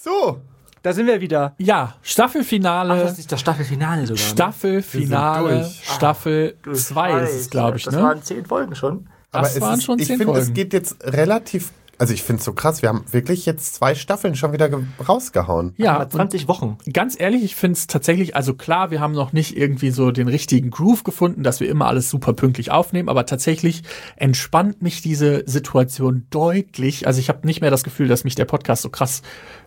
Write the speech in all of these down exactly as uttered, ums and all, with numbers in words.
So. Da sind wir wieder. Ja, Staffelfinale. Ach, das ist das Staffelfinale sogar. Ne? Staffelfinale, Staffel zwei ist es, glaube ich. Das ne? waren zehn Folgen schon. Aber Das es waren ist, schon ich zehn finde, Folgen. es geht jetzt relativ, also ich finde es so krass, wir haben wirklich jetzt zwei Staffeln schon wieder ge- rausgehauen. Ja, zwanzig Wochen. ganz ehrlich, ich finde es tatsächlich, also klar, wir haben noch nicht irgendwie so den richtigen Groove gefunden, dass wir immer alles super pünktlich aufnehmen, aber tatsächlich entspannt mich diese Situation deutlich. Also ich habe nicht mehr das Gefühl, dass mich der Podcast so krass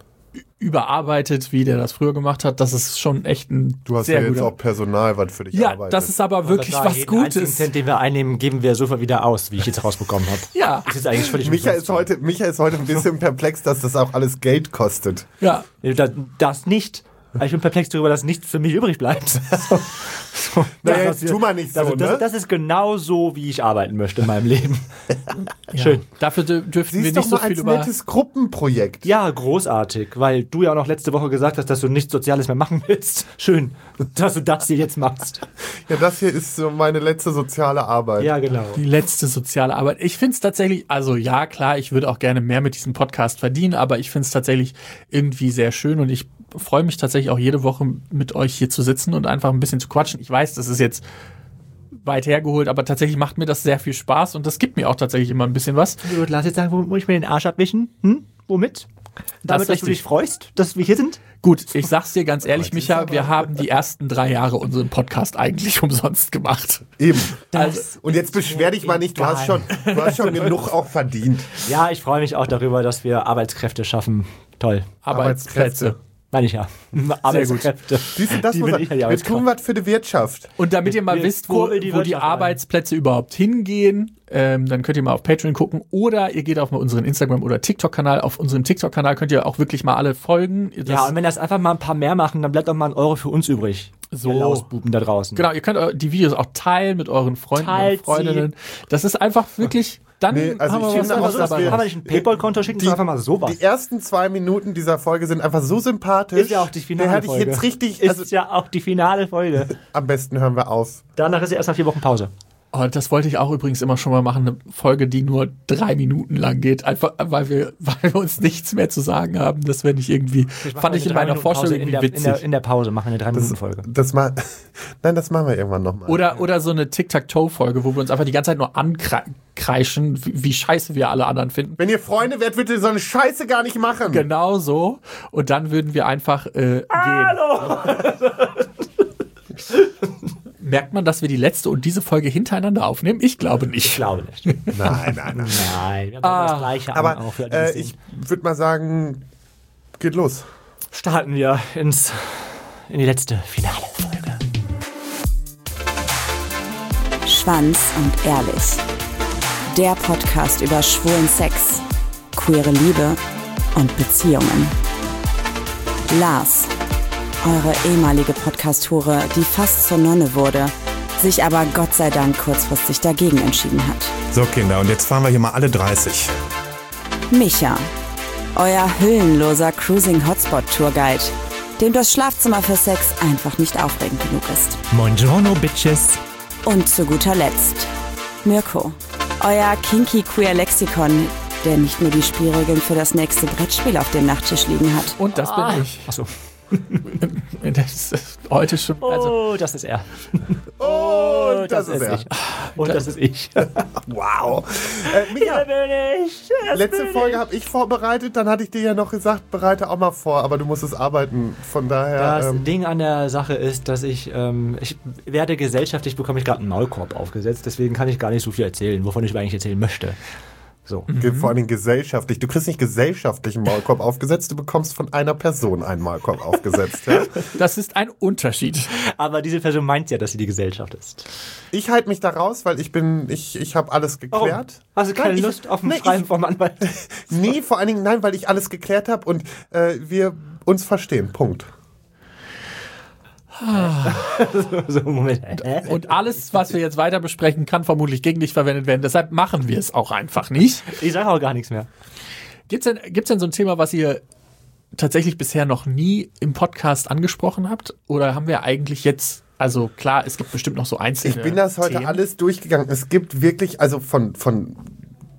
überarbeitet, wie der das früher gemacht hat. Das ist schon echt ein Du hast sehr ja jetzt guter. auch Personal, was für dich Ja, arbeitet. das ist aber wirklich was jeden einzigen Gutes. Cent, den wir einnehmen, geben wir sofort wieder aus, wie ich jetzt rausbekommen habe. Ja, Das ist eigentlich völlig Micha umsonst. ist, heute, Micha ist heute ein bisschen perplex, dass das auch alles Geld kostet. ja. Das, das nicht. Ich bin perplex darüber, dass nichts für mich übrig bleibt. So, so. Naja, Das- jetzt tu mal nicht so, das, das, ne? das ist genau so, wie ich arbeiten möchte in meinem Leben. Schön. Dafür dür- dürften wir Siehst nicht doch so mal viel als über... nettes Gruppenprojekt. Ja, großartig, weil du ja auch noch letzte Woche gesagt hast, dass du nichts Soziales mehr machen willst. Schön, dass du das hier jetzt machst. Ja, das hier ist so meine letzte soziale Arbeit. Ja, genau. Die letzte soziale Arbeit. Ich finde es tatsächlich, also ja, klar, ich würde auch gerne mehr mit diesem Podcast verdienen, aber ich finde es tatsächlich irgendwie sehr schön und ich freue mich tatsächlich auch jede Woche mit euch hier zu sitzen und einfach ein bisschen zu quatschen. Ich weiß, das ist jetzt weit hergeholt, aber tatsächlich macht mir das sehr viel Spaß und das gibt mir auch tatsächlich immer ein bisschen was. Gut, lass jetzt sagen, wo muss ich mir den Arsch abwischen? Hm? Womit? Damit, ist dass du richtig. dich freust, dass wir hier sind? Gut, ich sag's dir ganz ehrlich, Heute ist Micha, aber- wir haben die ersten drei Jahre unseren Podcast eigentlich umsonst gemacht. Eben. Das Und jetzt beschwer dich mal nicht, du hast schon, du hast schon genug auch verdient. Ja, ich freue mich auch darüber, dass wir Arbeitskräfte schaffen. Toll. Arbeitsplätze. Meine ich ja. Arbeitskräfte. Siehst du, das Die muss bin ich ja die wir tun was für die Wirtschaft. Und damit ihr mal Wir wisst, wo, kurbeln die wo die Wirtschaft an. Arbeitsplätze überhaupt hingehen, ähm, dann könnt ihr mal auf Patreon gucken oder ihr geht auf unseren Instagram- oder TikTok-Kanal. Auf unserem TikTok-Kanal könnt ihr auch wirklich mal alle folgen. Das, Ja, und wenn das einfach mal ein paar mehr machen, dann bleibt auch mal ein Euro für uns übrig. So. Ihr Lausbuben da draußen. Genau, ihr könnt eu- die Videos auch teilen mit euren Freunden Teilt und Freundinnen. Das ist einfach wirklich, dann Nee, also haben wir ich was finde anderes auch, dass dabei. wir- Kann man nicht ein Paypal-Konto schicken, Die- sondern einfach mal sowas. Die ersten zwei Minuten dieser Folge sind einfach so sympathisch. Ist ja auch die finale Da hatte ich Folge. jetzt richtig, Ist also ja auch die finale Folge. am besten hören wir auf. Danach ist ja erst nach vier Wochen Pause. Oh, das wollte ich auch übrigens immer schon mal machen, eine Folge, die nur drei Minuten lang geht, einfach weil wir, weil wir uns nichts mehr zu sagen haben. Das wäre nicht irgendwie, fand ich in meiner Vorstellung in irgendwie der, witzig. In der, in der Pause machen wir eine drei Minuten Folge. Das mal, nein, das machen wir irgendwann nochmal. Oder, oder so eine Tic-Tac-Toe-Folge, wo wir uns einfach die ganze Zeit nur ankreischen, wie, wie scheiße wir alle anderen finden. Wenn ihr Freunde werdet, würdet ihr so eine Scheiße gar nicht machen. Genau so. Und dann würden wir einfach äh, Hallo! gehen. Merkt man, dass wir die letzte und diese Folge hintereinander aufnehmen? Ich glaube Ich nicht. glaube nicht. Nein, nein, nein. Nein, wir haben Ah, das Gleiche Aber an, auch für die äh, das ich sehen. würde mal sagen, geht los. Starten wir ins, in die letzte finale Folge. Schwanz und ehrlich. Der Podcast über schwulen Sex, queere Liebe und Beziehungen. Lars, eure ehemalige Podcast-Hure, die fast zur Nonne wurde, sich aber Gott sei Dank kurzfristig dagegen entschieden hat. So, Kinder, und jetzt fahren wir hier mal alle dreißig. Micha, euer hüllenloser Cruising-Hotspot-Tourguide, dem das Schlafzimmer für Sex einfach nicht aufregend genug ist. Buongiorno, Bitches. Und zu guter Letzt Mirko, euer kinky-queer-Lexikon, der nicht nur die Spielregeln für das nächste Brettspiel auf dem Nachttisch liegen hat. Und das bin ich. Achso. Das ist heute schon. Also, Oh, das ist er. Und das, ist er. ich. Und das ist ich. Wow. Äh, Micha, bin ich. Das letzte bin Folge habe ich vorbereitet, dann hatte ich dir ja noch gesagt, bereite auch mal vor, aber du musstest arbeiten, von daher... Das ähm, Ding an der Sache ist, dass ich, ähm, ich werde gesellschaftlich, bekomme ich gerade einen Maulkorb aufgesetzt, deswegen kann ich gar nicht so viel erzählen, wovon ich eigentlich erzählen möchte. So. ge- vor allem gesellschaftlich. Du kriegst nicht gesellschaftlich einen Maulkorb aufgesetzt, du bekommst von einer Person einen Maulkorb aufgesetzt. Ja? das ist ein Unterschied. Aber diese Person meint ja, dass sie die Gesellschaft ist. Ich halte mich da raus, weil ich bin, ich, ich habe alles geklärt. Hast du keine Nein, ich- Lust auf ein nee, Schreiben ich- vom Anwalt? Nee, vor allen Dingen nein, weil ich alles geklärt habe und äh, wir uns verstehen. Punkt. So, Moment. Hä? Und alles, was wir jetzt weiter besprechen, kann vermutlich gegen dich verwendet werden. Deshalb machen wir es auch einfach nicht. Ich sage auch gar nichts mehr. Gibt's denn, gibt's denn so ein Thema, was ihr tatsächlich bisher noch nie im Podcast angesprochen habt? Oder haben wir eigentlich jetzt, also klar, es gibt bestimmt noch so einzelne Ich bin das heute Themen. alles durchgegangen. Es gibt wirklich, also von, von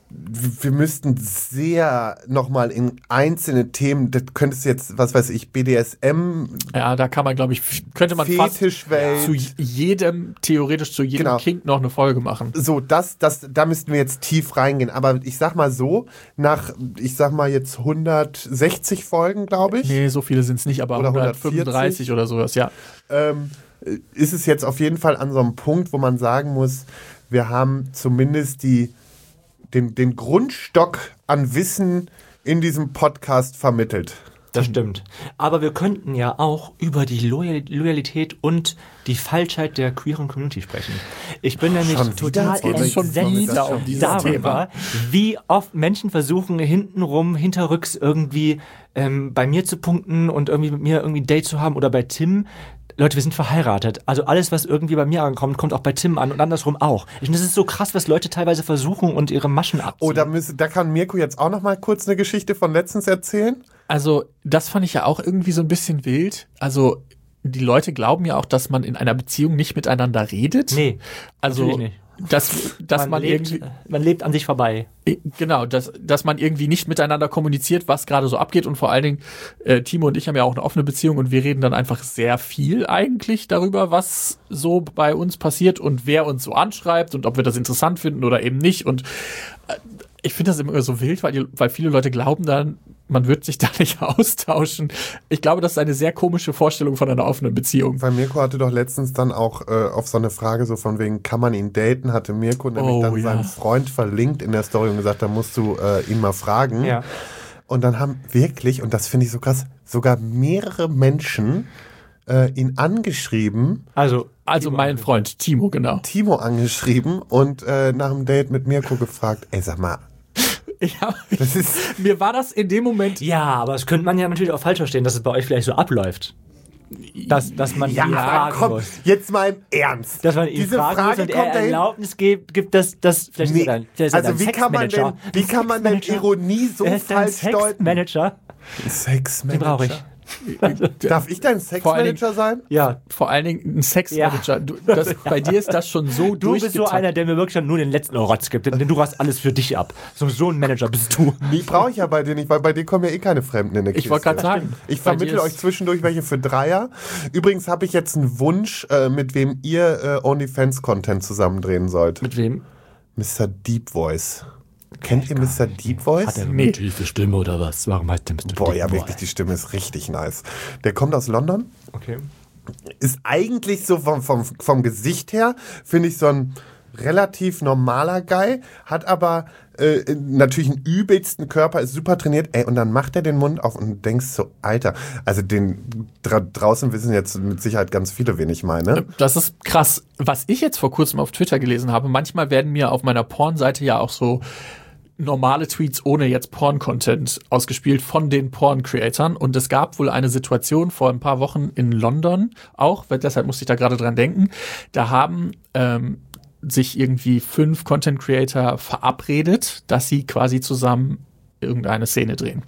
wir müssten sehr nochmal in einzelne Themen, das könntest du jetzt, was weiß ich, B D S M, Ja, da kann man, glaube ich, könnte man Fetischwelt. fast zu jedem, theoretisch zu jedem Genau. Kink noch eine Folge machen. So, das, das, da müssten wir jetzt tief reingehen. Aber ich sag mal so, nach, ich sag mal jetzt hundertsechzig Folgen, glaube ich, Nee, so viele sind es nicht, aber Oder hundertfünfunddreißig oder sowas, ja. ähm, ist es jetzt auf jeden Fall an so einem Punkt, wo man sagen muss, wir haben zumindest die, den, den Grundstock an Wissen in diesem Podcast vermittelt. Das stimmt. Aber wir könnten ja auch über die Loyal Loyalität und die Falschheit der queeren Community sprechen. Ich bin nämlich Schon wieder? total Geht es schon entsetzt wieder um dieses darüber, Thema? wie oft Menschen versuchen, hintenrum, hinterrücks irgendwie ähm, bei mir zu punkten und irgendwie mit mir irgendwie ein Date zu haben oder bei Tim. Leute, wir sind verheiratet. Also alles, was irgendwie bei mir ankommt, kommt auch bei Tim an und andersrum auch. Ich finde, das ist so krass, was Leute teilweise versuchen und ihre Maschen abziehen. Oh, da, müsste, da kann Mirko jetzt auch noch mal kurz eine Geschichte von letztens erzählen. Also, das fand ich ja auch irgendwie so ein bisschen wild. Also, die Leute glauben ja auch, dass man in einer Beziehung nicht miteinander redet. Nee, also, natürlich nicht. dass, dass man, lebt, irgendwie, man lebt an sich vorbei. genau, dass, dass man irgendwie nicht miteinander kommuniziert, was gerade so abgeht. Und vor allen Dingen, äh, Timo und ich haben ja auch eine offene Beziehung und wir reden dann einfach sehr viel eigentlich darüber, was so bei uns passiert und wer uns so anschreibt und ob wir das interessant finden oder eben nicht. Und äh, ich finde das immer so wild, weil, die, weil viele Leute glauben dann, man wird sich da nicht austauschen. Ich glaube, das ist eine sehr komische Vorstellung von einer offenen Beziehung. Weil Mirko hatte doch letztens dann auch äh, auf so eine Frage so von wegen, kann man ihn daten, hatte Mirko nämlich Oh, dann ja. seinen Freund verlinkt in der Story und gesagt, da musst du äh, ihn mal fragen. Ja. Und dann haben wirklich, und das finde ich so krass, sogar mehrere Menschen äh, ihn angeschrieben, Also, Also mein Freund Timo, genau. Timo angeschrieben und äh, nach dem Date mit Mirko gefragt, ey, sag mal, Ja, das ist... mir war das in dem Moment. ja, aber das könnte man ja natürlich auch falsch verstehen, dass es bei euch vielleicht so abläuft. Dass, dass man ihn fragen komm, muss. jetzt mal im Ernst. Dass man ihn Diese fragen Frage muss und kommt er dahin. Erlaubnis gibt, gibt dass das vielleicht Nee. ist er dann, vielleicht ist er Also dann wie kann man denn, Sexmanager. wie kann man denn Sexmanager. Ironie so Er ist ein falsch deuten? Sexmanager. Den Sexmanager. brauche ich. Darf ich dein Vor allen Dingen- Sexmanager sein? Ja. Vor allen Dingen ein Sexmanager. Du, das, bei dir ist das schon so Du bist so durchgetaktet. einer, der mir wirklich dann nur den letzten Rotz gibt, denn du hast alles für dich ab. So, so ein Manager bist du. Die brauche ich ja bei dir nicht, weil bei dir kommen ja eh keine Fremden in der Kiste. Ich wollte gerade sagen. Ich bei dir vermittle ist- euch zwischendurch welche für Dreier. Übrigens habe ich jetzt einen Wunsch, äh, mit wem ihr äh, OnlyFans-Content zusammendrehen sollt. Mit wem? Mister Deep Voice. Kennt ihr Mister Deep Voice? Hat er Nee. eine tiefe Stimme oder was? Warum heißt der Mister Boah, Deep ja, Boy? wirklich, die Stimme ist richtig nice. Der kommt aus London. Okay. Ist eigentlich so vom, vom, vom Gesicht her, finde ich, so ein relativ normaler Guy, hat aber äh, natürlich einen übelsten Körper, ist super trainiert, ey, und dann macht er den Mund auf und du denkst so, Alter, also den dra draußen wissen jetzt mit Sicherheit ganz viele, wen ich meine. Das ist krass. Was ich jetzt vor kurzem auf Twitter gelesen habe, manchmal werden mir auf meiner Porn-Seite ja auch so normale Tweets ohne jetzt Porn-Content ausgespielt von den Porn-Creatern. Und es gab wohl eine Situation vor ein paar Wochen in London auch, weil deshalb musste ich da gerade dran denken. Da haben ähm, sich irgendwie fünf Content-Creator verabredet, dass sie quasi zusammen irgendeine Szene drehen.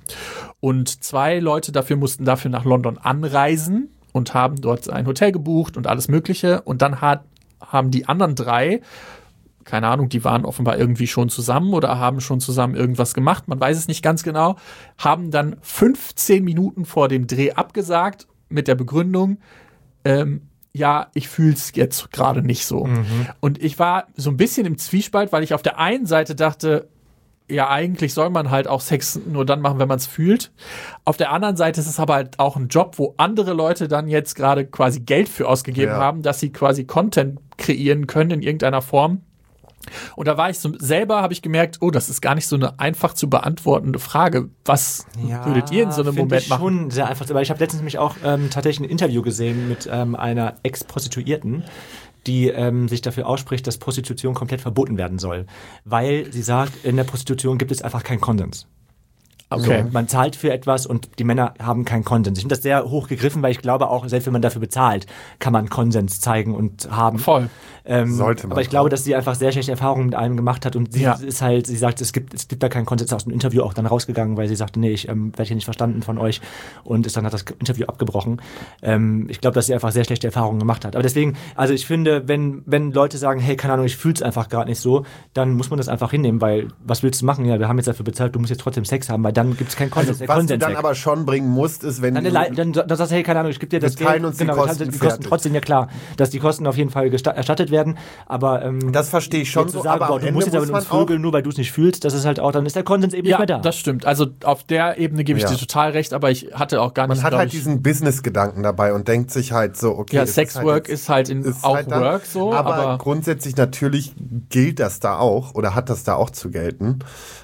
Und zwei Leute dafür mussten dafür nach London anreisen und haben dort ein Hotel gebucht und alles Mögliche. Und dann hat, haben die anderen drei, keine Ahnung, die waren offenbar irgendwie schon zusammen oder haben schon zusammen irgendwas gemacht, man weiß es nicht ganz genau, haben dann fünfzehn Minuten vor dem Dreh abgesagt mit der Begründung, ähm, ja, ich fühl's jetzt gerade nicht so. Mhm. Und ich war so ein bisschen im Zwiespalt, weil ich auf der einen Seite dachte, ja, eigentlich soll man halt auch Sex nur dann machen, wenn man es fühlt. Auf der anderen Seite ist es aber halt auch ein Job, wo andere Leute dann jetzt gerade quasi Geld für ausgegeben Ja. haben, dass sie quasi Content kreieren können in irgendeiner Form. Und da war ich so, selber habe ich gemerkt, oh, das ist gar nicht so eine einfach zu beantwortende Frage. Was würdet ihr in so einem find Moment ich machen? schon sehr einfach. Aber ich habe letztens nämlich auch ähm, tatsächlich ein Interview gesehen mit ähm, einer Ex-Prostituierten, die ähm, sich dafür ausspricht, dass Prostitution komplett verboten werden soll. Weil sie sagt, in der Prostitution gibt es einfach keinen Konsens. Okay. So, man zahlt für etwas und die Männer haben keinen Konsens. Ich finde das sehr hoch gegriffen, weil ich glaube auch, selbst wenn man dafür bezahlt, kann man Konsens zeigen und haben. Voll. Ähm, Sollte man aber ich glaube, dass sie einfach sehr schlechte Erfahrungen mit einem gemacht hat und sie Ja. ist halt, sie sagt, es gibt, es gibt da keinen Konsens, aus dem Interview auch dann rausgegangen, weil sie sagte, nee, ich ähm, werde hier nicht verstanden von euch und ist dann hat das Interview abgebrochen. Ähm, ich glaube, dass sie einfach sehr schlechte Erfahrungen gemacht hat. Aber deswegen, also ich finde, wenn, wenn Leute sagen, hey, keine Ahnung, ich fühl's einfach gerade nicht so, dann muss man das einfach hinnehmen, weil was willst du machen? Ja, wir haben jetzt dafür bezahlt, du musst jetzt trotzdem Sex haben, weil dann gibt's keinen Konsens. Also, der was Konsens du dann weg. aber schon bringen musst, ist, wenn Dann, du... dann, dann, dann sagst du, hey, keine Ahnung, ich gebe dir das Wir teilen Geld. uns die genau, Kosten die Kosten fertig. trotzdem, ja klar, dass die Kosten auf jeden Fall gesta- erstattet werden, aber ähm, Das verstehe ich schon jetzt zu so, sagen, aber boah, am du Ende musst jetzt aber muss mit uns man auch- vögeln, nur weil du es nicht fühlst, das ist halt auch, dann ist der Konsens eben Ja, nicht mehr da. das stimmt. Also auf der Ebene gebe ich Ja. dir total recht, aber ich hatte auch gar nicht, Man hat glaub halt ich, diesen Business-Gedanken dabei und denkt sich halt so, okay, ja, es ist Sexwork halt jetzt- ist halt in ist auch halt dann- Work so, aber, aber, grundsätzlich natürlich gilt das da auch oder hat das da auch zu gelten.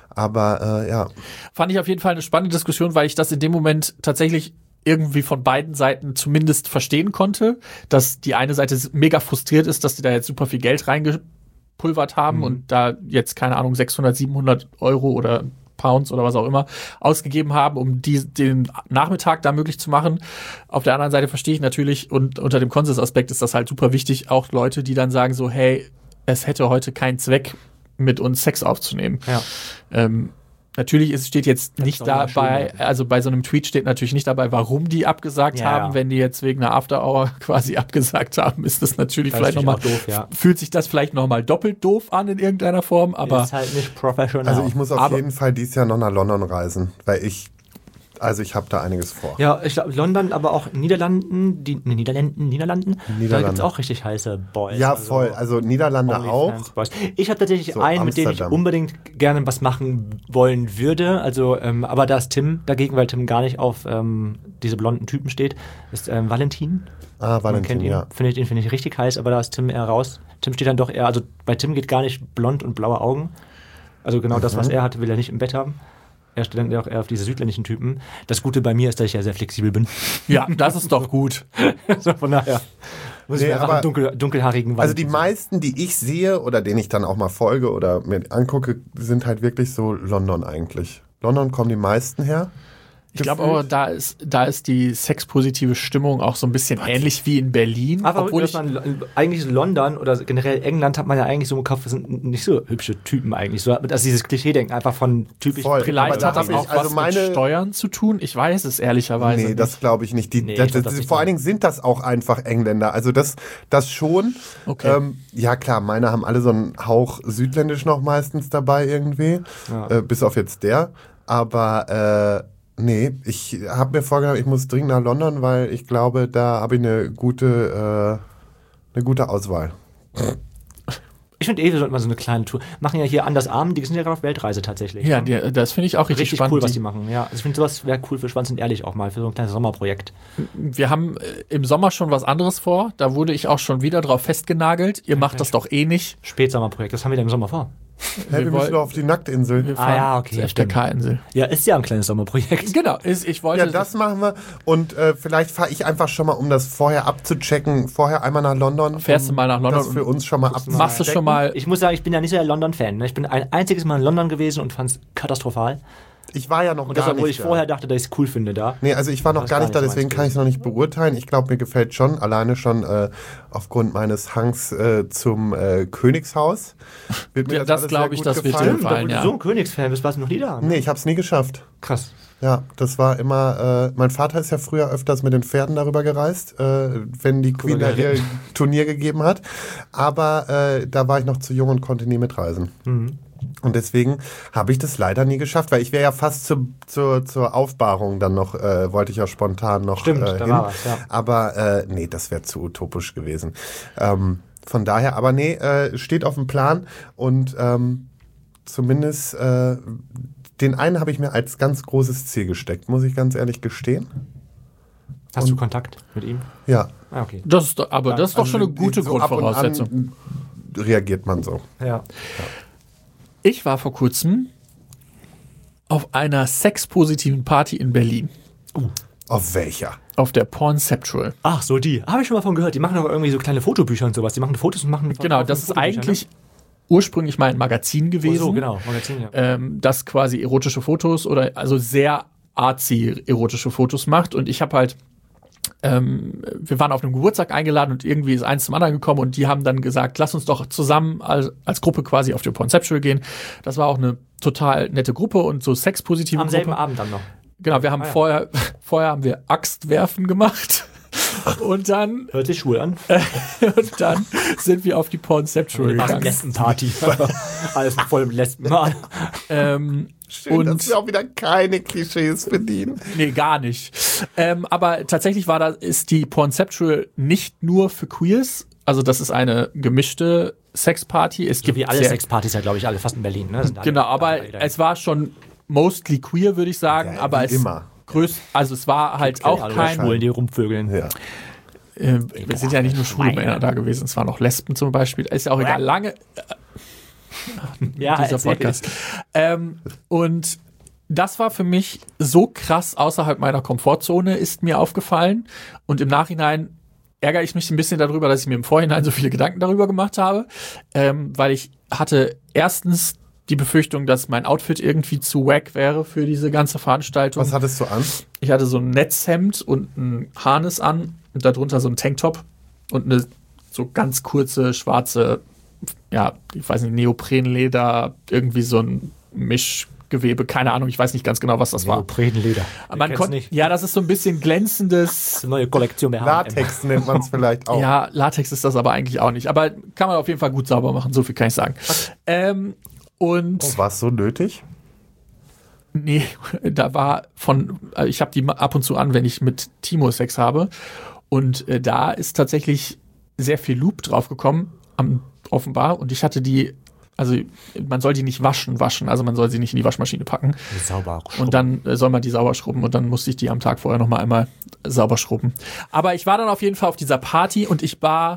Aber äh, ja, fand ich auf jeden Fall eine spannende Diskussion, weil ich das in dem Moment tatsächlich irgendwie von beiden Seiten zumindest verstehen konnte, dass die eine Seite mega frustriert ist, dass die da jetzt super viel Geld reingepulvert haben Mhm. und da jetzt, keine Ahnung, sechshundert, siebenhundert Euro oder Pounds oder was auch immer ausgegeben haben, um die, den Nachmittag da möglich zu machen. Auf der anderen Seite verstehe ich natürlich, und unter dem Konsensaspekt ist das halt super wichtig, auch Leute, die dann sagen so, hey, es hätte heute keinen Zweck, mit uns Sex aufzunehmen. Ja. Ähm, natürlich ist, steht jetzt Das nicht ist auch mal dabei, schön, also bei so einem Tweet steht natürlich nicht dabei, warum die abgesagt Ja, haben. ja. Wenn die jetzt wegen einer After-Hour quasi abgesagt haben, ist das natürlich Das vielleicht ist nochmal, natürlich auch doof, ja. fühlt sich das vielleicht nochmal doppelt doof an in irgendeiner Form, aber ist halt nicht professional. also ich muss auf Aber- jeden Fall dieses Jahr noch nach London reisen, weil ich, also ich habe da einiges vor. ja, ich glaube, London, aber auch Niederlanden, die ne, Niederlanden, Niederlanden, Niederlande. da gibt's auch richtig heiße Boys. Ja, voll. Also Niederlande auch. OnlyFans-Boys. Ich habe tatsächlich So, einen, mit dem ich Amsterdam. unbedingt gerne was machen wollen würde. Also, ähm, aber da ist Tim dagegen, weil Tim gar nicht auf ähm, diese blonden Typen steht. Ist ähm, Valentin. Ah, Man Valentin, kennt ihn. ja. Finde ich, den finde ich richtig heiß, aber da ist Tim eher raus. Tim steht dann doch eher, also bei Tim geht gar nicht blond und blaue Augen. Also genau das, Mhm. was er hatte, will er nicht im Bett haben. Er steht dann auch eher auf diese südländischen Typen. Das Gute bei mir ist, dass ich ja sehr flexibel bin. ja, das ist doch gut. so, von daher muss Nee, ich mir einfach aber- einen dunkel, dunkelhaarigen Also die Valentin meisten, die ich sehe oder denen ich dann auch mal folge oder mir angucke, sind halt wirklich so London eigentlich. London kommen die meisten her. Ich glaube aber, da ist, da ist die sexpositive Stimmung auch so ein bisschen ähnlich wie in Berlin. Aber obwohl dass ich, man eigentlich London oder generell England hat man ja eigentlich so im Kopf, das sind nicht so hübsche Typen eigentlich. So, also dieses Klischee-Denken einfach von typisch. Voll. vielleicht aber da hat das hab ich- auch also was meine- mit Steuern zu tun. Ich weiß es ehrlicherweise Nee, das nicht. glaube ich nicht. Die, Nee, das, ich glaub, das, das nicht vor so. allen Dingen sind das auch einfach Engländer. Also das, das schon. Okay. Ähm, ja klar, meine haben alle so einen Hauch südländisch noch meistens dabei irgendwie. Ja. Äh, bis auf jetzt der. Aber äh, nee, ich habe mir vorgenommen, ich muss dringend nach London, weil ich glaube, da habe ich eine gute, äh, eine gute Auswahl. Ich finde eh, wir sollten mal so eine kleine Tour machen. Ja hier Anders Armen, die sind ja gerade auf Weltreise tatsächlich. Ja, die, das finde ich auch richtig, richtig spannend. cool, was die machen. Ja, also ich finde sowas wäre cool für Schwanz und Ehrlich auch mal, für so ein kleines Sommerprojekt. Wir haben äh, im Sommer schon was anderes vor. Da wurde ich auch schon wieder drauf festgenagelt. Ihr macht das doch eh nicht. Spätsommerprojekt, das haben wir da im Sommer vor. Hey, wir, Wir müssen wollen- doch auf die Nacktinsel. Wir Ah, fahren ja, okay, zur stimmt. F D K-Insel. Ja, ist ja ein kleines Sommerprojekt. Genau, ist, ich wollte. Ja, das machen wir. Und äh, vielleicht fahre ich einfach schon mal, um das vorher abzuchecken, vorher einmal nach London. Fährst du um mal nach London Das für uns schon mal abzuchecken. machst du schon mal. Ich muss sagen, ich bin ja nicht so der London-Fan. Ne? Ich bin ein einziges Mal in London gewesen und fand es katastrophal. Ich war ja noch Und das, gar obwohl nicht ich da. vorher dachte, dass ich es cool finde da. Nee, also ich war noch Das gar ist nicht da, gar nicht deswegen meins kann ich es noch nicht beurteilen. Ich glaube, mir gefällt schon, alleine schon äh, aufgrund meines Hangs äh, zum äh, Königshaus. Wird mir Ja, das alles glaub sehr ich, gut das wird dir gefallen. gefallen. Obwohl ja. du so ein Königsfan bist, warst du noch nie da. Ne? Nee, ich habe es nie geschafft. Krass. Ja, das war immer, äh, mein Vater ist ja früher öfters mit den Pferden darüber gereist, äh, wenn die Queen da ihr Turnier gegeben hat. Aber äh, da war ich noch zu jung und konnte nie mitreisen. Mhm. Und deswegen habe ich das leider nie geschafft, weil ich wäre ja fast zu, zur, zur Aufbahrung dann noch, äh, wollte ich ja spontan noch Stimmt, äh, da hin. war was, ja. Aber äh, nee, das wäre zu utopisch gewesen. Ähm, von daher, aber nee, äh, steht auf dem Plan und ähm, zumindest äh, den einen habe ich mir als ganz großes Ziel gesteckt, muss ich ganz ehrlich gestehen. Hast du Kontakt mit ihm? Ja. Ah, okay. Das ist doch, aber das ist doch Also schon eine gute so ab und Grundvoraussetzung. an reagiert man so. Ja. Ich war vor kurzem auf einer sexpositiven Party in Berlin. Auf welcher? Auf der Pornceptual. Ach, so die. Habe ich schon mal von gehört. Die machen auch irgendwie so kleine Fotobücher und sowas. Die machen Fotos und machen. Genau, das ist Fotobücher, eigentlich ursprünglich mal ein Magazin gewesen. Oh so, genau, Magazin, ja. ähm, das quasi erotische Fotos oder also sehr artsy erotische Fotos macht. Und ich habe halt, ähm, wir waren auf einem Geburtstag eingeladen und irgendwie ist eins zum anderen gekommen und die haben dann gesagt, lass uns doch zusammen als, als Gruppe quasi auf die Pornceptual gehen. Das war auch eine total nette Gruppe und so sexpositive Am Gruppe. selben Abend dann noch. Genau, wir haben Ah, ja. vorher, vorher haben wir Axtwerfen gemacht. Und dann, Hört sich schwul an. und dann sind wir auf die Pornceptual Fast gegangen. Lesbenparty. Alles voll mit Lesben. Ähm, Schön, und dass wir auch wieder keine Klischees bedienen. nee, gar nicht. Ähm, aber tatsächlich war da, ist die Pornceptual nicht nur für Queers. Also das ist eine gemischte Sexparty. Es gibt Wie alle sehr- Sexpartys ja, glaube ich, alle fast in Berlin. Ne? Sind alle- Genau, aber alle da. es war schon mostly queer, würde ich sagen. Ja, aber wie es immer. größt, also es war halt auch alle kein. Schwulen, die rumvögeln. Ja. Äh, wir sind ja nicht nur schwule Schweine. Männer da gewesen, es waren auch Lesben zum Beispiel. Ist ja auch egal. Lange Ja, dieser erzähl. Podcast. Ähm, und das war für mich so krass außerhalb meiner Komfortzone, ist mir aufgefallen. Und im Nachhinein ärgere ich mich ein bisschen darüber, dass ich mir im Vorhinein so viele Gedanken darüber gemacht habe, ähm, weil ich hatte erstens die Befürchtung, dass mein Outfit irgendwie zu wack wäre für diese ganze Veranstaltung. Was hattest du an? Ich hatte so ein Netzhemd und ein Harness an und darunter so ein Tanktop und eine so ganz kurze schwarze, ja, ich weiß nicht, Neoprenleder, irgendwie so ein Mischgewebe, keine Ahnung, ich weiß nicht ganz genau, was das war. Neoprenleder. Aber man Kennst konnte, nicht. ja, das ist so ein bisschen glänzendes. Das ist eine neue Kollektion der H und M. Latex nennt man es vielleicht auch. Ja, Latex ist das aber eigentlich auch nicht. Aber kann man auf jeden Fall gut sauber machen, so viel kann ich sagen. Ähm, und War es so nötig? nee, da war von, äh, ich habe die ma- ab und zu an, wenn ich mit Timo Sex habe. Und äh, da ist tatsächlich sehr viel Loop drauf gekommen, am, offenbar. Und ich hatte die, also man soll die nicht waschen, waschen. Also man soll sie nicht in die Waschmaschine packen. Sauber. Und dann äh, soll man die sauber schrubben. Und dann musste ich die am Tag vorher nochmal einmal sauber schrubben. Aber ich war dann auf jeden Fall auf dieser Party und ich war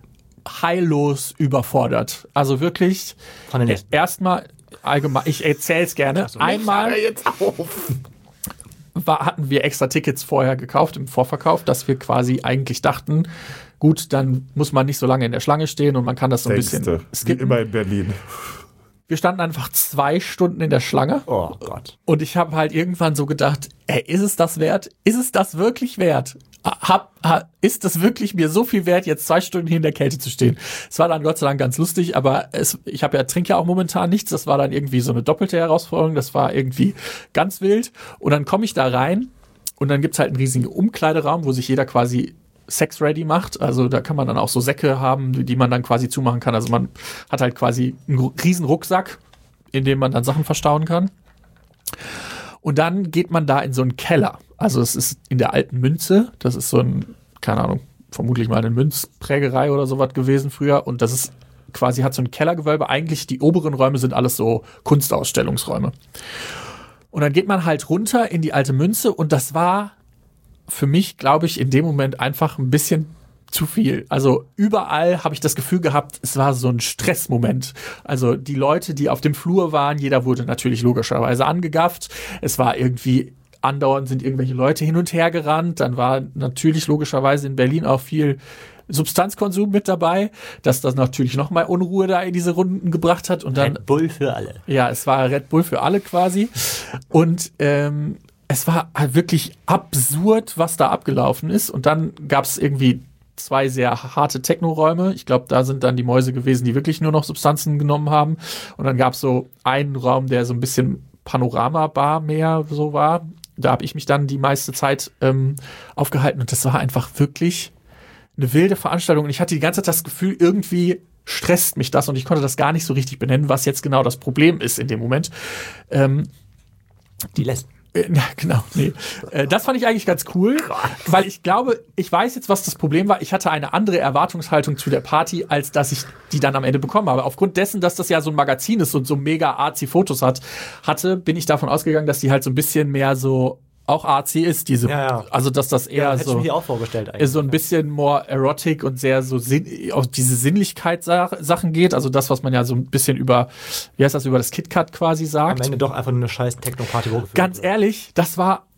heillos überfordert. Also wirklich Von den Lesben. erstmal allgemein, ich erzähle es gerne. Einmal Hör jetzt auf. war, hatten wir extra Tickets vorher gekauft im Vorverkauf, dass wir quasi eigentlich dachten, gut, dann muss man nicht so lange in der Schlange stehen und man kann das so ein bisschen Denkste, wie skippen. immer in Berlin. Wir standen einfach zwei Stunden in der Schlange Oh Gott. und ich habe halt irgendwann so gedacht, ey, ist es das wert? Ist es das wirklich wert? Hab, hab, ist das wirklich mir so viel wert, jetzt zwei Stunden hier in der Kälte zu stehen? Es war dann Gott sei Dank ganz lustig, aber es, ich habe ja trinke ja auch momentan nichts. Das war dann irgendwie so eine doppelte Herausforderung. Das war irgendwie ganz wild. Und dann komme ich da rein und dann gibt's halt einen riesigen Umkleideraum, wo sich jeder quasi sex-ready macht. Also da kann man dann auch so Säcke haben, die man dann quasi zumachen kann. Also man hat halt quasi einen riesen Rucksack, in dem man dann Sachen verstauen kann. Und dann geht man da in so einen Keller. Also es ist in der alten Münze. Das ist so ein, keine Ahnung, vermutlich mal eine Münzprägerei oder sowas gewesen früher. Und das ist quasi, hat so ein Kellergewölbe. Eigentlich die oberen Räume sind alles so Kunstausstellungsräume. Und dann geht man halt runter in die alte Münze. Und das war für mich, glaube ich, in dem Moment einfach ein bisschen zu viel. Also überall habe ich das Gefühl gehabt, es war so ein Stressmoment. Also die Leute, die auf dem Flur waren, jeder wurde natürlich logischerweise angegafft. Es war irgendwie andauernd sind irgendwelche Leute hin und her gerannt. Dann war natürlich logischerweise in Berlin auch viel Substanzkonsum mit dabei, dass das natürlich noch mal Unruhe da in diese Runden gebracht hat. Und dann Red Bull für alle. ja, es war Red Bull für alle quasi. Und ähm, es war halt wirklich absurd, was da abgelaufen ist. Und dann gab es irgendwie zwei sehr harte Techno-Räume. Ich glaube, da sind dann die Mäuse gewesen, die wirklich nur noch Substanzen genommen haben. Und dann gab es so einen Raum, der so ein bisschen Panorama-Bar mehr so war. Da habe ich mich dann die meiste Zeit ähm, aufgehalten. Und das war einfach wirklich eine wilde Veranstaltung. Und ich hatte die ganze Zeit das Gefühl, irgendwie stresst mich das. Und ich konnte das gar nicht so richtig benennen, was jetzt genau das Problem ist in dem Moment. Ähm, Die Lesben. Äh, Ja, genau, nee. Äh, das fand ich eigentlich ganz cool, weil ich glaube, ich weiß jetzt, was das Problem war. Ich hatte eine andere Erwartungshaltung zu der Party, als dass ich die dann am Ende bekommen habe. Aufgrund dessen, dass das ja so ein Magazin ist und so mega artsy Fotos hat, hatte, bin ich davon ausgegangen, dass die halt so ein bisschen mehr so auch artsy ist, diese, Ja, ja. also dass das eher Hätte ich so mir die auch vorgestellt eigentlich. so ein bisschen more erotic und sehr so Sinn, auf diese Sinnlichkeitssachen geht, also das, was man ja so ein bisschen über, wie heißt das, über das KitKat quasi sagt. Am Ende doch einfach nur eine scheiß Techno-Party, wo gefühlt Ganz wird. ehrlich, das war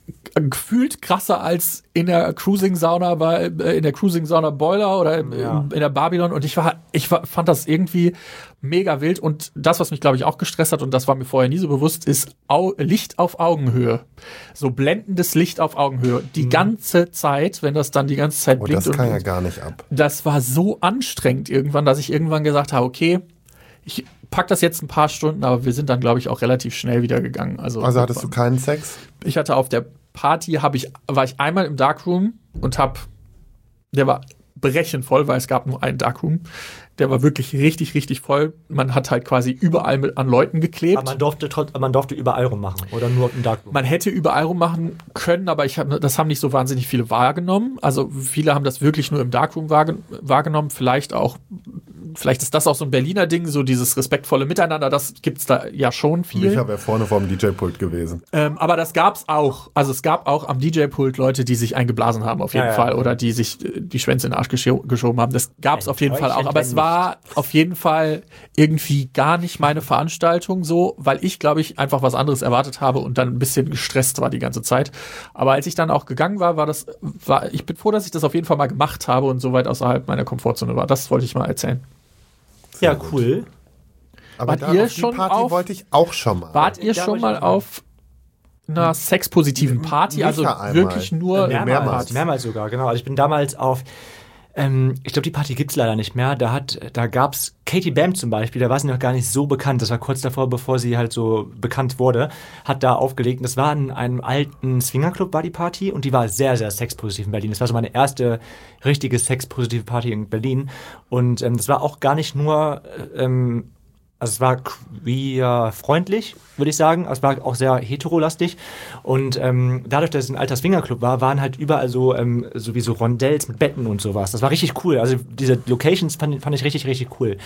gefühlt krasser als in der Cruising-Sauna bei, äh, in der Cruising-Sauna Boiler oder im, Ja. in, in der Babylon und ich war, ich war, fand das irgendwie mega wild und das, was mich, glaube ich, auch gestresst hat und das war mir vorher nie so bewusst, ist Au- Licht auf Augenhöhe. So blendendes Licht auf Augenhöhe. Die mhm. ganze Zeit, wenn das dann die ganze Zeit Oh, blinkt. das kann und, ja gar nicht ab. Das war so anstrengend irgendwann, dass ich irgendwann gesagt habe, okay, ich pack das jetzt ein paar Stunden, aber wir sind dann, glaube ich, auch relativ schnell wieder gegangen. Also, Also hattest du keinen Sex? Ich hatte auf der Party, hab ich, war ich einmal im Darkroom und hab, der war brechend voll, weil es gab nur einen Darkroom. Der war wirklich richtig, richtig voll. Man hat halt quasi überall mit an Leuten geklebt. Aber man durfte, trotz, man durfte überall rummachen oder nur im Darkroom? Man hätte überall rummachen können, aber ich hab, das haben nicht so wahnsinnig viele wahrgenommen. Also viele haben das wirklich nur im Darkroom wahrge- wahrgenommen. Vielleicht auch, vielleicht ist das auch so ein Berliner Ding, so dieses respektvolle Miteinander, das gibt's da ja schon viel. Ich wäre vorne vorm D J-Pult gewesen. Ähm, aber das gab's auch. Also es gab auch am D J-Pult Leute, die sich eingeblasen haben auf jeden Ja, ja. Fall oder die sich äh, die Schwänze in den Arsch gescho- geschoben haben. Das gab's Ein auf jeden Fall auch. Täuschen, Aber es wenn war auf jeden Fall irgendwie gar nicht meine Veranstaltung so, weil ich, glaube ich, einfach was anderes erwartet habe und dann ein bisschen gestresst war die ganze Zeit. Aber als ich dann auch gegangen war, war das, war, ich bin froh, dass ich das auf jeden Fall mal gemacht habe und so weit außerhalb meiner Komfortzone war. Das wollte ich mal erzählen. Ja, Sehr gut. cool. Aber Wart da ihr auf die schon Party auf- wollte ich auch schon mal. Wart ihr Da schon wollte mal ich auch mal. auf einer sexpositiven Party? Micha Also einmal. wirklich nur Äh, mehrmals. Mehrmals, mehrmals sogar, genau. Also ich bin damals auf, ähm, ich glaube, die Party gibt's leider nicht mehr. Da hat, da gab's Katie Bam zum Beispiel, da war sie noch gar nicht so bekannt. Das war kurz davor, bevor sie halt so bekannt wurde, hat da aufgelegt. Und das war in einem alten Swingerclub, war die Party, und die war sehr, sehr sexpositiv in Berlin. Das war so meine erste richtige sexpositive Party in Berlin. Und ähm, das war auch gar nicht nur, ähm, also es war queer-freundlich, würde ich sagen. Es war auch sehr heterolastig. Und ähm, dadurch, dass es ein alter Swingerclub war, waren halt überall so, ähm, sowieso Rondells mit Betten und sowas. Das war richtig cool. Also diese Locations fand, fand ich richtig, richtig cool.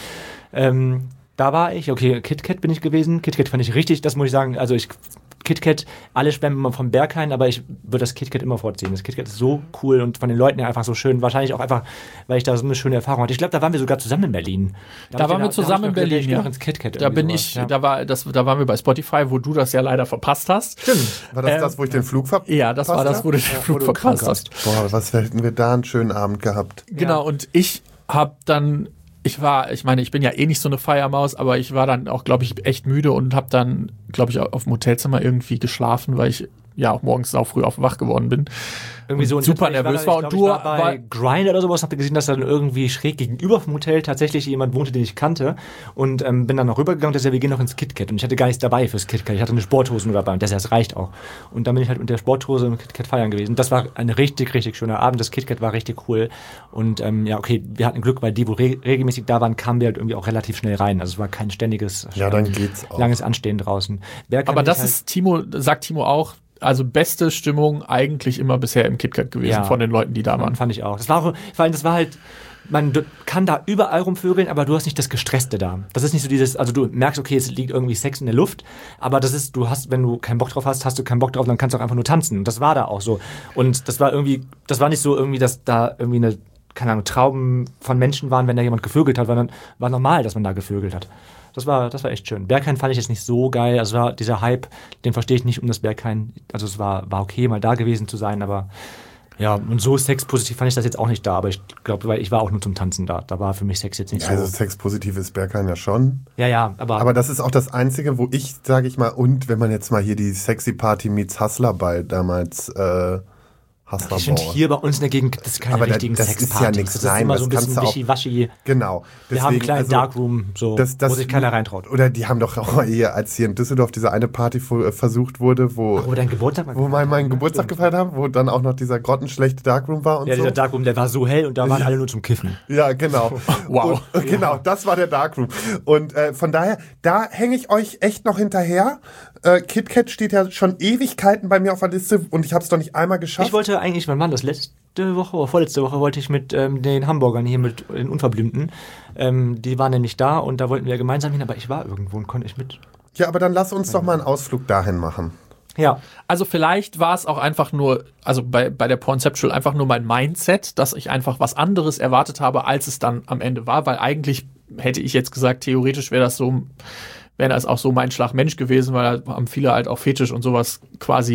Ähm, da war ich, okay, KitKat bin ich gewesen. KitKat fand ich richtig, das muss ich sagen. Also ich, KitKat, alle schwärmen immer vom Berghain, aber ich würde das KitKat immer vorziehen. Das KitKat ist so cool und von den Leuten her einfach so schön. Wahrscheinlich auch einfach, weil ich da so eine schöne Erfahrung hatte. Ich glaube, da waren wir sogar zusammen in Berlin. Da, da waren wir zusammen in Berlin, ich ja. Noch ins KitKat Da bin sowas, ich, ja. da war, das, da waren wir bei Spotify, wo du das ja leider verpasst hast. Stimmt. War das Ähm, das, wo ich den Flug verpasst Ja, das war das, wo du den Ja, Flug wo du verpasst krank hast. Boah, was hätten wir da einen schönen Abend gehabt. Genau, und ich habe dann, ich war, ich meine, ich bin ja eh nicht so eine Feiermaus, aber ich war dann auch, glaube ich, echt müde und habe dann, glaube ich, auf dem Hotelzimmer irgendwie geschlafen, weil ich ja auch morgens sau früh auf wach geworden bin. Irgendwie so Und super nervös war. Ich Und glaub, du ich war bei war- Grindr oder sowas, habt ihr gesehen, dass da dann irgendwie schräg gegenüber vom Hotel tatsächlich jemand wohnte, den ich kannte, und ähm, bin dann noch rübergegangen und der sagte, wir gehen noch ins KitKat, und ich hatte gar nichts dabei fürs KitKat. Ich hatte eine Sporthose nur dabei und das, das reicht auch. Und dann bin ich halt mit der Sporthose im KitKat feiern gewesen. Das war ein richtig, richtig schöner Abend. Das KitKat war richtig cool und ähm, ja, okay, wir hatten Glück, weil die, wo re- regelmäßig da waren, kamen wir halt irgendwie auch relativ schnell rein. Also es war kein ständiges, Ja, dann geht's auch. langes Anstehen draußen. Berghain Aber bin das ich halt, ist, Timo, sagt Timo auch, also beste Stimmung eigentlich immer bisher im KitKat gewesen Ja. von den Leuten, die da waren. fand ich auch. Das war auch, vor allem, das war halt, man du- kann da überall rumvögeln, aber du hast nicht das Gestresste da. Das ist nicht so dieses, also du merkst, okay, es liegt irgendwie Sex in der Luft, aber das ist, du hast, wenn du keinen Bock drauf hast, hast du keinen Bock drauf, dann kannst du auch einfach nur tanzen. Und das war da auch so. Und das war irgendwie, das war nicht so irgendwie, dass da irgendwie eine, keine Ahnung, Trauben von Menschen waren, wenn da jemand gevögelt hat, sondern war normal, dass man da gevögelt hat. Das war, das war echt schön. Berghain fand ich jetzt nicht so geil. Also war dieser Hype, den verstehe ich nicht um das Berghain. Also es war, war okay, mal da gewesen zu sein, aber ja, und so sexpositiv fand ich das jetzt auch nicht da. Aber ich glaube, weil ich war auch nur zum Tanzen da. Da war für mich Sex jetzt nicht Ja, also so. sexpositiv ist Berghain ja schon. Ja, ja, aber, Aber das ist auch das Einzige, wo ich, sage ich mal, und wenn man jetzt mal hier die Sexy Party meets Hustler bei damals äh, Hustler ich finde, Ball. hier bei uns in der Gegend gibt es keine Aber da- richtigen das ist Sexpartys. ja nichts. Das ist Nein, immer das so ein kannst bisschen du auch- wischiwaschi. Genau. Wir haben einen Deswegen, kleinen also, Darkroom, so, das- das- wo sich keiner reintraut. Oder die haben doch auch hier, als hier in Düsseldorf diese eine Party vo- äh, versucht wurde, wo, Wo dein Geburtstag war. wo wir meinen Geburtstag gefeiert haben, wo dann auch noch dieser grottenschlechte Darkroom war und Ja, so. dieser Darkroom, der war so hell und da waren alle nur zum Kiffen. Ja, genau. Wow. Und, äh, genau, das war der Darkroom. Und äh, von daher, da hänge ich euch echt noch hinterher. Äh, KitKat steht ja schon Ewigkeiten bei mir auf der Liste und ich habe es doch nicht einmal geschafft. Ich wollte eigentlich, wann war das? Letzte Woche oder vorletzte Woche wollte ich mit ähm, den Hamburgern hier, mit den Unverblümten, ähm, die waren nämlich da und da wollten wir gemeinsam hin, aber ich war irgendwo und konnte nicht mit. ja, aber dann lass uns doch mal einen Ausflug dahin machen. Ja, Also vielleicht war es auch einfach nur, also bei, bei der Pornceptual einfach nur mein Mindset, dass ich einfach was anderes erwartet habe, als es dann am Ende war, weil eigentlich hätte ich jetzt gesagt, theoretisch wäre das so, wäre das auch so mein Schlag Mensch gewesen, weil da haben viele halt auch Fetisch und sowas quasi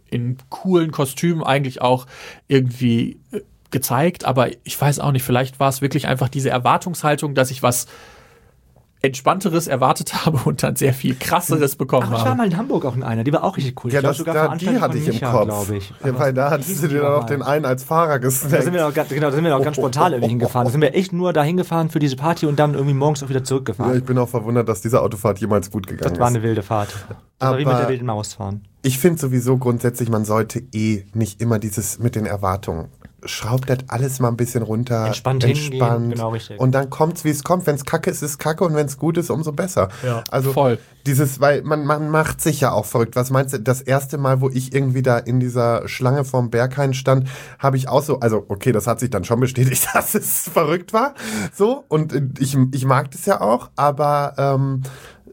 in coolen Kostümen eigentlich auch irgendwie äh, gezeigt, aber ich weiß auch nicht, vielleicht war es wirklich einfach diese Erwartungshaltung, dass ich was Entspannteres erwartet habe und dann sehr viel Krasseres bekommen Ach, ich war habe. mal in Hamburg auch in einer, die war auch richtig cool. Ja, Ich glaub, das, sogar da, die veranstaltet hatte von ich im Micha, Kopf. glaube ich. Ja, weil da hattest du dir dann auch den einen als Fahrer Da sind gesnackt. wir auch, ganz- genau, da sind wir auch ganz spontan irgendwie hingefahren. Da sind wir echt nur da hingefahren für diese Party und dann irgendwie morgens auch wieder Ja, zurückgefahren. ich bin auch verwundert, dass diese Autofahrt jemals gut gegangen Das war ist. eine wilde Fahrt. Das war wie mit Aber- der wilden Maus fahren. Ich finde sowieso grundsätzlich, man sollte eh nicht immer dieses mit den Erwartungen. Schraubt das alles mal ein bisschen runter. Entspannt hingehen, genau richtig. Und dann kommt's, wie es kommt. Wenn es kacke ist, ist es kacke und wenn es gut ist, umso besser. Ja, also voll. Dieses, weil man, man macht sich ja auch verrückt. Was meinst du, das erste Mal, wo ich irgendwie da in dieser Schlange vorm Berghain stand, habe ich auch so, also okay, das hat sich dann schon bestätigt, dass es verrückt war. So, und ich, ich mag das ja auch, aber ähm,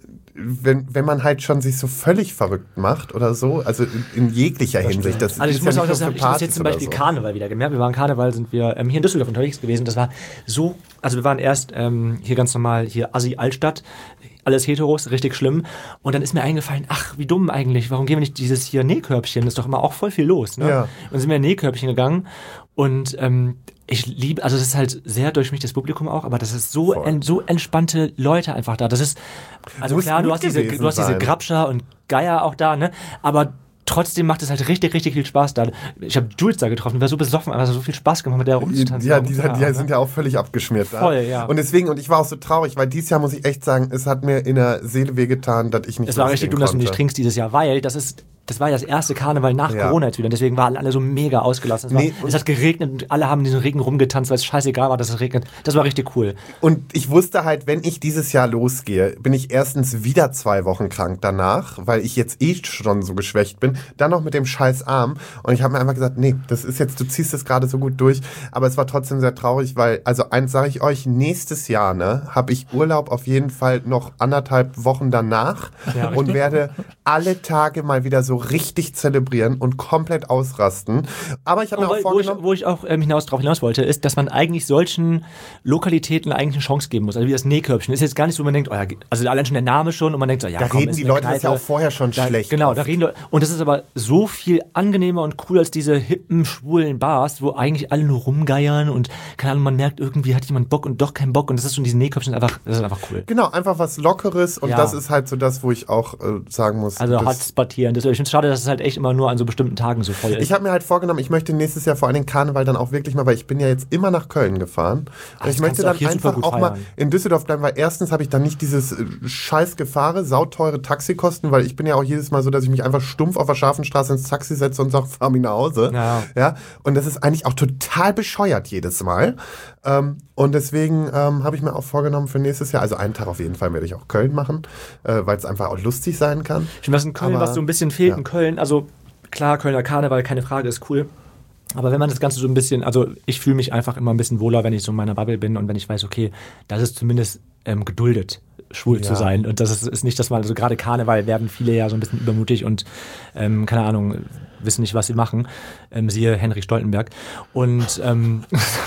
wenn, wenn man halt schon sich so völlig verrückt macht oder so, also in, in jeglicher Hinsicht. Das Also ich ist muss ja auch nicht das nur sagen, für ich muss Partys jetzt zum oder Beispiel so. Karneval wieder gemerkt. Wir waren Karneval, sind wir ähm, hier in Düsseldorf unterwegs gewesen. Das war so, also wir waren erst ähm, hier ganz normal, hier Assi Altstadt, alles Heteros, richtig schlimm. Und dann ist mir eingefallen, ach, wie dumm eigentlich, warum gehen wir nicht dieses hier Nähkörbchen? Das ist doch immer auch voll viel los, ne? Ja. Und sind wir in Nähkörbchen gegangen und ähm, ich liebe, also das ist halt sehr durchmischtes Publikum auch, aber das ist so, Voll. en, so entspannte Leute einfach da. Das ist, also Muss klar, du gut hast diese, gewesen du hast diese sein. Grabscher und Geier auch da, ne? Aber trotzdem macht es halt richtig, richtig viel Spaß da. Ich habe Jules da getroffen, die war so besoffen, aber es hat so viel Spaß gemacht, mit der rumzutanzen. Ja, die, die, die ne? sind ja auch völlig abgeschmiert. da. Voll, ja. Und deswegen, und ich war auch so traurig, weil dieses Jahr muss ich echt sagen, es hat mir in der Seele wehgetan, dass ich nicht Es war richtig losgehen dumm, dass du nicht konnte. trinkst dieses Jahr, weil das ist, das war ja das erste Karneval nach Ja. Corona jetzt wieder. Deswegen waren alle so mega ausgelassen. Es, war, Nee, und- es hat geregnet und alle haben diesen Regen rumgetanzt, weil es scheißegal war, dass es regnet. Das war richtig cool. Und ich wusste halt, wenn ich dieses Jahr losgehe, bin ich erstens wieder zwei Wochen krank danach, weil ich jetzt eh schon so geschwächt bin. Dann noch mit dem scheiß Arm. Und ich habe mir einfach gesagt, nee, das ist jetzt, du ziehst es gerade so gut durch. Aber es war trotzdem sehr traurig, weil, also eins sage ich euch, nächstes Jahr, ne, habe ich Urlaub auf jeden Fall noch anderthalb Wochen danach Ja, und werde alle Tage mal wieder so richtig zelebrieren und komplett ausrasten. Aber ich habe mir auch Wo, wo, ich, vorgenommen, wo ich auch ähm, hinaus, drauf hinaus wollte, ist, dass man eigentlich solchen Lokalitäten eigentlich eine Chance geben muss. Also wie das Nähkörbchen. Ist jetzt gar nicht so, wo man denkt, oh ja, also allein schon der Name schon und man denkt so, ja, da komm, reden ist die eine Leute das ja Kneipe. auch vorher schon Da, schlecht. genau, da reden Leute. Und das ist aber so viel angenehmer und cooler als diese hippen, schwulen Bars, wo eigentlich alle nur rumgeiern und, keine Ahnung, man merkt, irgendwie hat jemand Bock und doch keinen Bock. Und das ist schon, diese Nähkörbchen ist einfach, das ist einfach cool. Genau, einfach was Lockeres und Ja. das ist halt so das, wo ich auch äh, sagen muss. Also das, Hotspot hier. Und das, ich finde es schade, dass es halt echt immer nur an so bestimmten Tagen so voll ist. ich habe mir halt vorgenommen, ich möchte nächstes Jahr vor allem Karneval dann auch wirklich mal, weil ich bin ja jetzt immer nach Köln gefahren. Ach, Und ich das möchte kannst du auch dann hier super einfach gut auch mal feiern. in Düsseldorf bleiben, weil erstens habe ich dann nicht dieses äh, scheiß Gefahre, sauteure Taxikosten, weil ich bin ja auch jedes Mal so, dass ich mich einfach stumpf auf der scharfen Straße ins Taxi setze und sage, fahr mich nach Hause. Ja. Ja, und das ist eigentlich auch total bescheuert jedes Mal. Ähm, und deswegen ähm, habe ich mir auch vorgenommen für nächstes Jahr, also einen Tag auf jeden Fall werde ich auch Köln machen, äh, weil es einfach auch lustig sein kann. Ich finde, was in Köln, Aber- was so ein bisschen fehlt ja. in Köln, also klar, Kölner Karneval, keine Frage, ist cool. Aber wenn man das Ganze so ein bisschen, also ich fühle mich einfach immer ein bisschen wohler, wenn ich so in meiner Bubble bin und wenn ich weiß, okay, das ist zumindest ähm, geduldet, schwul Ja. zu sein. Und das ist, ist nicht, dass man, also gerade Karneval werden viele ja so ein bisschen übermutig und, ähm, keine Ahnung, wissen nicht, was sie machen. Ähm, siehe Henrik Stoltenberg. Und ähm,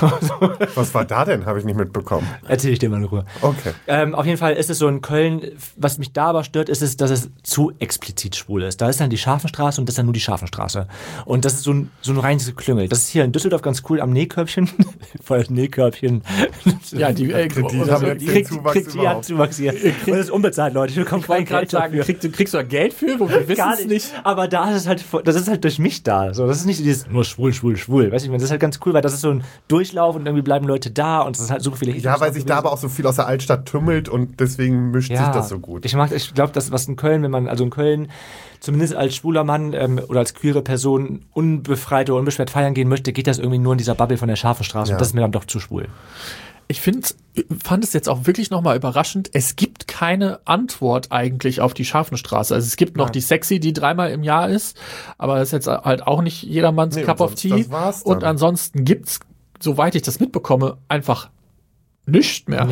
Was war da denn? Habe ich nicht mitbekommen. erzähle ich dir mal in Ruhe. Okay. Ähm, auf jeden Fall ist es so in Köln, was mich da aber stört, ist es, dass es zu explizit schwul ist. Da ist dann die Scharfenstraße und das ist dann nur die Scharfenstraße. Und das ist so ein, so ein reines Geklüngel. Das ist hier in Düsseldorf ganz cool am Nähkörbchen. Voll das Nähkörbchen. Ja, die, äh, Die oder haben so, jetzt die den kriegt, Zuwachs kriegt die überhaupt. hat Zuwachs hier. Und das ist unbezahlt, Leute. Ich bekomme ich wollte kein gerade Geld sagen, dafür. kriegst, du- kriegst du da Geld für? Wir wissen Gar es nicht. nicht. Aber da ist es halt, das ist halt durch mich da. So, das ist nicht dieses nur schwul, schwul, schwul. Weißt du, das ist halt ganz cool, weil das ist so ein Durchlauf und irgendwie bleiben Leute da und es ist halt so viele Ja, weil sich da aber auch so viel aus der Altstadt tümmelt und deswegen mischt sich das so gut. Ich mag, ich glaube, das was in Köln, wenn man also in Köln zumindest als schwuler Mann ähm, oder als queere Person unbefreit oder unbeschwert feiern gehen möchte, geht das irgendwie nur in dieser Bubble von der Scharfenstraße Ja. und das ist mir dann doch zu schwul. Ich find's, fand es jetzt auch wirklich nochmal überraschend. Es gibt keine Antwort eigentlich auf die Scharfenstraße. Also es gibt noch Nein. die Sexy, die dreimal im Jahr ist, aber das ist jetzt halt auch nicht jedermanns Nee, Cup und of sonst- Tea. das war's dann. Und ansonsten gibt's, soweit ich das mitbekomme, einfach nichts mehr. Nee.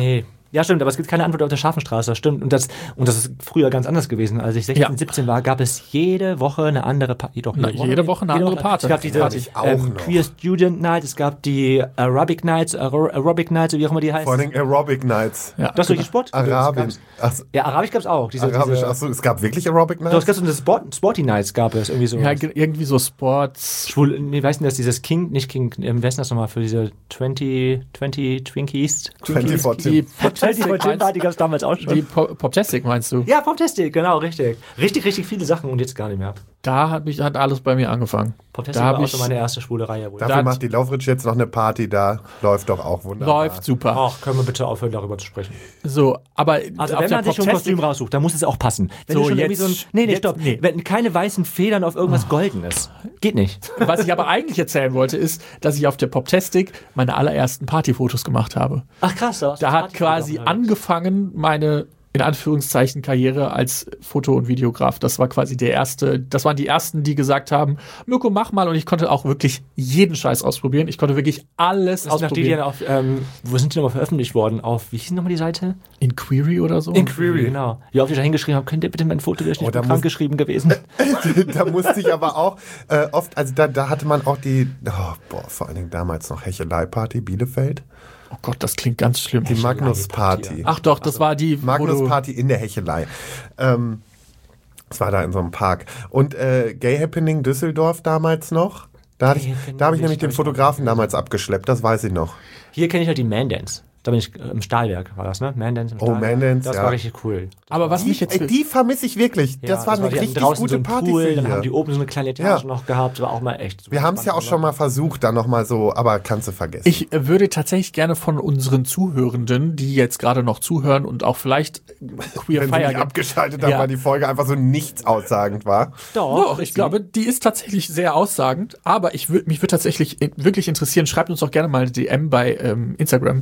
Ja, stimmt, aber es gibt keine Antwort auf der Scharfenstraße, stimmt. Und das, und das ist früher ganz anders gewesen. Als ich sechzehn, Ja. siebzehn war, gab es jede Woche eine andere Party. Doch, Na, jede Woche eine andere Party. Es gab diese Hatte ich auch ähm, noch. Queer Student Night, es gab die Aerobic Nights, Aero- Aerobic Nights, wie auch immer die heißt. Vor allem Aerobic Nights. Ja. Das durch die Sport? Arabisch. Achso, Ja, Arabisch gab es auch. Diese, Arabisch. diese, Achso, es gab wirklich Aerobic Doch, es Nights? gab so eine Sport, Sporty Nights gab es irgendwie so. Ja, ge- irgendwie so Sports. Schwul, nee, weißt du, dass dieses King, nicht King, ähm, wer ist das nochmal für diese zwanzig, zwanzig Twinkies? vierundzwanzig Die Tim. zwanzig Poptastic Party gab es damals auch schon. Die Po- Poptastic meinst du? Ja, Poptastic, genau, richtig. Richtig, richtig viele Sachen und jetzt gar nicht mehr. Da hat, mich, hat alles bei mir angefangen. Poptastic Da war hab auch ich- so meine erste schwule Reihe. Wo ich Dafür Da- macht die Laufritsch jetzt noch eine Party da. Läuft doch auch wunderbar. Läuft super. Ach, können wir bitte aufhören, darüber zu sprechen. So, aber Also, auf wenn der man sich schon ein Poptastic- Kostüm raussucht, dann muss es auch passen. Wenn So, du schon irgendwie jetzt- so ein, nee, nee, jetzt- stopp. nee. Wenn keine weißen Federn auf irgendwas Goldenes. Geht nicht. Was ich aber eigentlich erzählen wollte, ist, dass ich auf der Poptastic meine allerersten Partyfotos gemacht habe. Ach krass. Da, Da hat quasi angefangen meine, in Anführungszeichen, Karriere als Foto- und Videograf. Das war quasi der erste, das waren die ersten, die gesagt haben, Mirko, mach mal. Und ich konnte auch wirklich jeden Scheiß ausprobieren. Ich konnte wirklich alles Das sind noch die, die ausprobieren. dann auf, ähm, wo sind die nochmal veröffentlicht worden? Auf, wie hieß nochmal die Seite? In Query oder so? Query. Genau. Wie oft ich da hingeschrieben habe, könnt ihr bitte mein Foto, ich Oh, nicht da krank muss- geschrieben gewesen. Da musste ich aber auch äh, oft, also da, da hatte man auch die, oh, boah, vor allen Dingen damals noch Hechelei-Party Bielefeld. Oh Gott, das klingt ganz schlimm. Die Magnus-Party. Ach doch, das war die, wo du- Magnus-Party in der Hechelei. Ähm, das war da in so einem Park. Und äh, Gay Happening Düsseldorf damals noch. Da, hatte ich, Happening da habe ich nämlich Düsseldorf. den Fotografen damals abgeschleppt, das weiß ich noch. Hier kenne ich halt die Man-Dance. Da bin ich äh, im Stahlwerk, war das, ne? Man-Dance im Oh, Stahlwerk. Man-Dance, Das ja. war richtig cool. Aber was Die, mich jetzt... ey, die vermisse ich wirklich. Ja, das war eine die hatten richtig draußen gute so einen Party Pool, für dann haben die hier. oben so eine kleine Etage Ja. noch gehabt, war auch mal echt super Wir haben es ja auch spannend, schon mal versucht, da nochmal so, aber kannst du vergessen. Ich äh, würde tatsächlich gerne von unseren Zuhörenden, die jetzt gerade noch zuhören und auch vielleicht Queer Wenn sie Fire nicht abgeschaltet haben, Ja. weil die Folge einfach so nichts aussagend war. Doch, Doch, ich glaube, die ist tatsächlich sehr aussagend, aber ich würd, mich würde tatsächlich in- wirklich interessieren, schreibt uns doch gerne mal eine D M bei ähm, Instagram.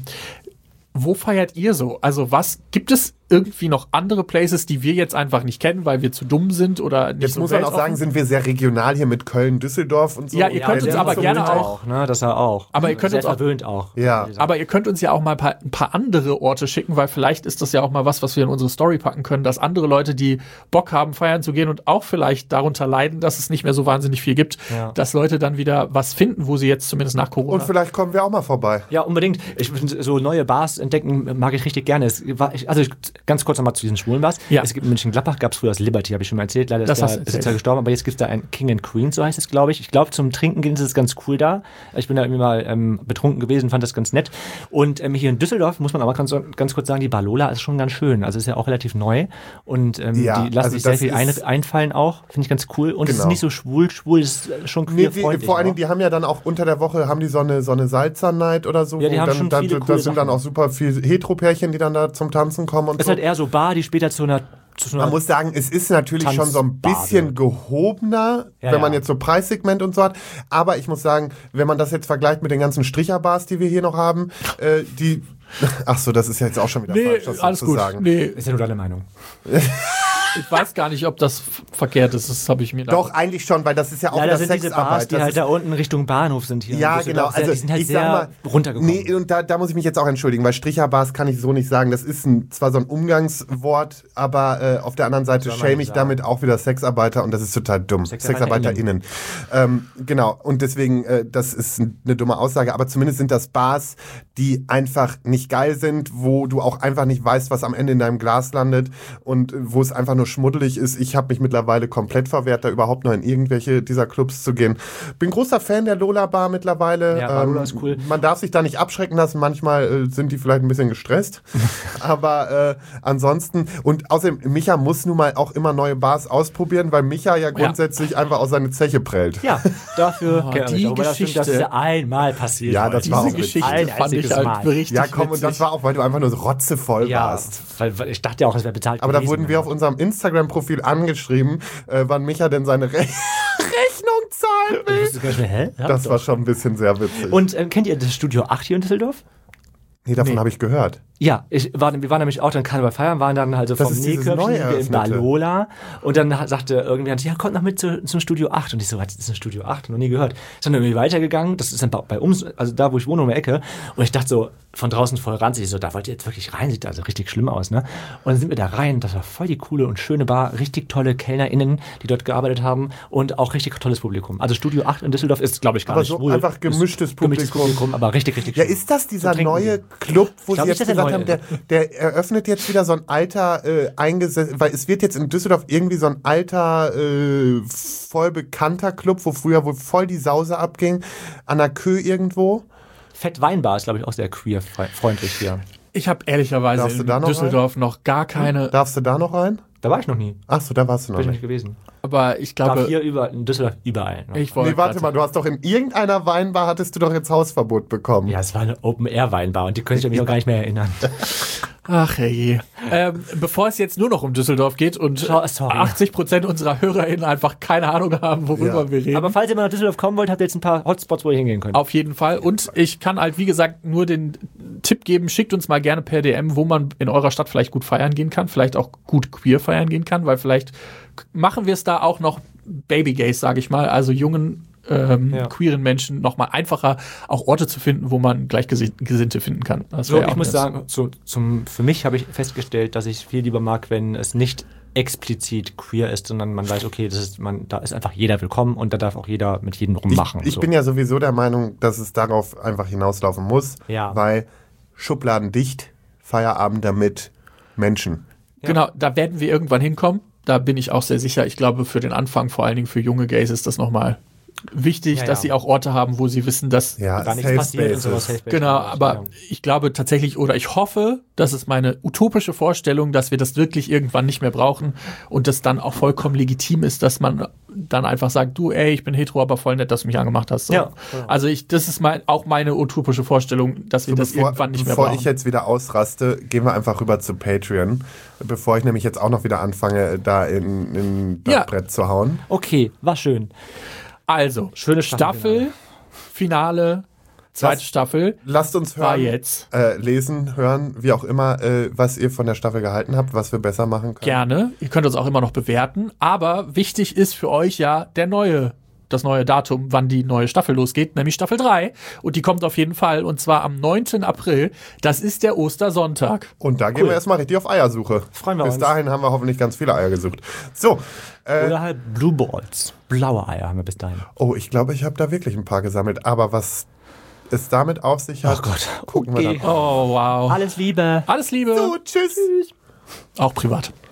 Wo feiert ihr so? Also was, gibt es irgendwie noch andere Places, die wir jetzt einfach nicht kennen, weil wir zu dumm sind oder nicht Jetzt so muss man auch weltoffen? sagen, sind wir sehr regional hier mit Köln, Düsseldorf und so. Ja, ihr Und könnt uns Berlin aber zum gerne Winter. auch- ne? Das war auch. Aber ihr könnt Sehr uns auch- verwöhnt auch. Ja. Aber ihr könnt uns ja auch mal ein paar, ein paar andere Orte schicken, weil vielleicht ist das ja auch mal was, was wir in unsere Story packen können, dass andere Leute, die Bock haben, feiern zu gehen und auch vielleicht darunter leiden, dass es nicht mehr so wahnsinnig viel gibt, Ja. dass Leute dann wieder was finden, wo sie jetzt zumindest nach Corona... Und vielleicht kommen wir auch mal vorbei. Ja, unbedingt. Ich finde, so neue Bars entdecken mag ich richtig gerne. Es war, ich, also ich, ganz kurz nochmal zu diesen schwulen Bars. Ja. Es gibt in Mönchengladbach, gab es früher das Liberty, habe ich schon mal erzählt. Leider Das ist, hast da, du ist jetzt erzählt. ja gestorben, aber jetzt gibt es da ein King and Queen, so heißt es, glaube ich. Ich glaube, zum Trinken gehen ist es ganz cool da. Ich bin da irgendwie mal ähm, betrunken gewesen, fand das ganz nett. Und ähm, hier in Düsseldorf muss man aber ganz, ganz kurz sagen, die Bar Lola ist schon ganz schön. Also ist ja auch relativ neu. Und ähm, Ja, die lassen also sich sehr das viel ein, ist- einfallen auch. Finde ich ganz cool. Und es ist Genau. nicht so schwul, schwul ist schon Nee, queer die, freundlich. vor allen auch. Dingen, die haben ja dann auch unter der Woche, haben die so eine, so eine Salzer-Night oder so. Ja, die wo haben dann, schon dann, viele da coole sind dann Sachen. auch super viele Hetero-Pärchen, die dann da zum Tanzen kommen und Es ist so. halt eher so Bar, die später zu einer, zu so einer Man muss sagen, es ist natürlich schon so ein Tanzbade. bisschen gehobener, Ja, wenn man ja. jetzt so Preissegment und so hat. Aber ich muss sagen, wenn man das jetzt vergleicht mit den ganzen Stricherbars, die wir hier noch haben, äh, die... Ach so, das ist ja jetzt auch schon wieder Nee, falsch, das so alles zu gut. sagen. Nee, Ist ja nur deine Meinung. ich weiß gar nicht, ob das f- verkehrt ist. Das habe ich mir Doch, eigentlich schon, weil das ist ja auch Leider wieder sind diese Bars, Sexarbeit. die Das halt ist- da unten Richtung Bahnhof sind hier. Ja, in genau. Düsseldorf. Also die sind halt ich sehr sag mal, runtergekommen. Nee, und da, da muss ich mich jetzt auch entschuldigen, weil Stricherbars kann ich so nicht sagen. Das ist ein, zwar so ein Umgangswort, aber äh, auf der anderen Seite Soll man schäme nicht ich damit auch wieder Sexarbeiter und das ist total dumm. SexarbeiterInnen. SexarbeiterInnen. Ähm, genau. Und deswegen, äh, das ist eine dumme Aussage, aber zumindest sind das Bars, die einfach nicht geil sind, wo du auch einfach nicht weißt, was am Ende in deinem Glas landet und äh, wo es einfach nur schmuddelig ist. Ich habe mich mittlerweile komplett verwehrt, da überhaupt noch in irgendwelche dieser Clubs zu gehen. Bin großer Fan der Lola Bar mittlerweile. Ja, Bar Lola ist cool. Man darf sich da nicht abschrecken lassen. Manchmal äh, sind die vielleicht ein bisschen gestresst. Aber äh, ansonsten, und außerdem, Micha muss nun mal auch immer neue Bars ausprobieren, weil Micha ja grundsätzlich einfach aus seine Zeche prellt. Ja, dafür Oh, kennt die die das, stimmt, das ist Geschichte. ja einmal passiert. Ja, das heute. war auch Diese witzig. Geschichte Ein fand ich einziges halt Mal. richtig Ja, komm, und witzig. das war auch, weil du einfach nur so rotzevoll Ja, warst. weil, weil ich dachte ja auch, es wäre bezahlt Aber da gewesen, wurden wir ja. auf unserem Instagram-Profil angeschrieben, äh, wann Micha denn seine Re Rechnung zahlen Ich will. wusste gar nicht mehr, hä? Das war schon ein bisschen sehr witzig. Und ähm, kennt ihr das Studio acht hier in Düsseldorf? nee, davon Nee. habe ich gehört. Ja, ich war, wir waren nämlich auch dann Karneval feiern, waren dann halt so Das vom ist dieses Nähkörbchen neu in eröffnete. Balola und dann ha- sagte irgendwer, ja, kommt noch mit zu, zum Studio acht und ich so, was ist ein Studio acht? Noch nie gehört. Ist dann irgendwie weitergegangen, das ist dann bei, bei uns, also da, wo ich wohne, um die Ecke und ich dachte so, von draußen voll ranzig, ich so, da wollt ihr jetzt wirklich rein, sieht also richtig schlimm aus, ne? Und dann sind wir da rein, das war voll die coole und schöne Bar, richtig tolle KellnerInnen, die dort gearbeitet haben und auch richtig tolles Publikum. Also Studio acht in Düsseldorf ist, glaube ich, gar Aber nicht so schwul. einfach gemischtes Ist gemischtes Publikum. Publikum, aber richtig, richtig Ja, schön. ist das dieser So trinken neue wir. Club, wo Glaub Sie ich, jetzt das ist der gesagt haben, der, neue. der eröffnet jetzt wieder so ein alter äh, eingesetzt, weil es wird jetzt in Düsseldorf irgendwie so ein alter, äh, voll bekannter Club, wo früher wohl voll die Sause abging, an der Kö irgendwo. Fett Weinbar ist, glaube ich, auch sehr queer-freundlich hier. Ich habe ehrlicherweise Darfst du in da noch Düsseldorf noch gar keine, Darfst du da noch rein? Da war ich noch nie. Ach so, da warst du noch Bin ich nicht. nicht gewesen. aber ich Darf glaube, hier über, in Düsseldorf überall. Ne? ich wollte Nee, warte grad- mal, du hast doch in irgendeiner Weinbar, hattest du doch jetzt Hausverbot bekommen. Ja, es war eine Open-Air-Weinbar und die können sich an mich auch gar nicht mehr erinnern. Ach herrje. Ähm, bevor es jetzt nur noch um Düsseldorf geht und So- sorry. achtzig Prozent unserer HörerInnen einfach keine Ahnung haben, worüber Ja. wir reden. Aber falls ihr mal nach Düsseldorf kommen wollt, habt ihr jetzt ein paar Hotspots, wo ihr hingehen könnt. Auf jeden Fall. Und ich kann halt, wie gesagt, nur den Tipp geben, schickt uns mal gerne per D M, wo man in eurer Stadt vielleicht gut feiern gehen kann, vielleicht auch gut queer feiern gehen kann, weil vielleicht machen wir es da auch noch Babygays, sage ich mal, also jungen ähm, Ja. queeren Menschen nochmal einfacher, auch Orte zu finden, wo man Gleichgesinnte finden kann. Das So, wär ich auch muss ganz- sagen, so, zum, für mich habe ich festgestellt, dass ich viel lieber mag, wenn es nicht explizit queer ist, sondern man weiß, okay, das ist, man, da ist einfach jeder willkommen und da darf auch jeder mit jedem rummachen. Ich, ich so. bin ja sowieso der Meinung, dass es darauf einfach hinauslaufen muss, Ja. weil Schubladen dicht, Feierabend damit, Menschen. Genau, da werden wir irgendwann hinkommen. Da bin ich auch sehr sicher. Ich glaube, für den Anfang, vor allen Dingen für junge Gays, ist das nochmal wichtig, Ja, dass ja. sie auch Orte haben, wo sie wissen, dass Ja, da nichts Safe passiert und Spaces. sowas. Safe Spaces. Genau, Ja. aber ich glaube tatsächlich, oder ich hoffe, das ist meine utopische Vorstellung, dass wir das wirklich irgendwann nicht mehr brauchen und das dann auch vollkommen legitim ist, dass man dann einfach sagt, du, ey, ich bin hetero, aber voll nett, dass du mich angemacht hast. So. Ja. Also ich, das ist mein, auch meine utopische Vorstellung, dass wir So, das bevor irgendwann nicht mehr bevor brauchen. ich jetzt wieder ausraste, gehen wir einfach rüber zu Patreon, bevor ich nämlich jetzt auch noch wieder anfange, da in, in das Ja. Brett zu hauen. Okay, war schön. Also, Schöne Staffel, Finale, zweite Lass- Staffel Lasst uns war hören, jetzt. äh, lesen, hören, wie auch immer, äh, was ihr von der Staffel gehalten habt, was wir besser machen können. Gerne. Ihr könnt uns auch immer noch bewerten. Aber wichtig ist für euch ja der neue, das neue Datum, wann die neue Staffel losgeht, nämlich Staffel drei. Und die kommt auf jeden Fall. Und zwar am neunten April. Das ist der Ostersonntag. Und da gehen Cool. wir erstmal richtig auf Eiersuche. Freuen wir Bis uns. dahin haben wir hoffentlich ganz viele Eier gesucht. So, äh, Oder halt Blue Balls. Blaue Eier haben wir bis dahin. oh, ich glaube, ich habe da wirklich ein paar gesammelt. Aber was es damit auf sich hat, Oh Gott. gucken Okay. wir dann. Oh, wow. Alles Liebe. Alles Liebe. So, tschüss. Auch privat.